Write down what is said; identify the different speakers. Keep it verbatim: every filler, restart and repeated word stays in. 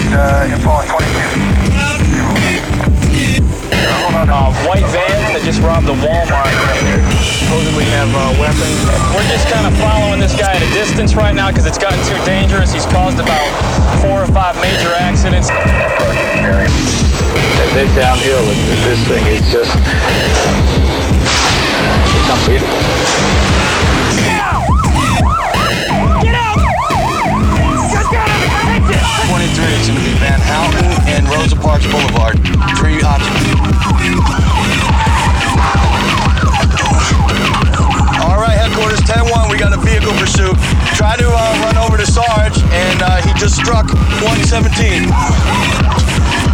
Speaker 1: uh, info on twenty-two.
Speaker 2: Uh, white van that just robbed the Walmart. Supposedly have uh, weapons. We're just kind of following this guy at a distance right now because it's gotten too dangerous. He's caused about four or five major accidents.
Speaker 3: As they downhill, this thing is just it's unbeatable.
Speaker 4: Get out! Just got out of attention!
Speaker 5: twenty-three, it's going to be Van Houten and Rosa Parks Boulevard. Three options. All right, headquarters, ten one, we got a vehicle pursuit. Try to uh, run over to Sarge, and uh, he just struck one seventeen.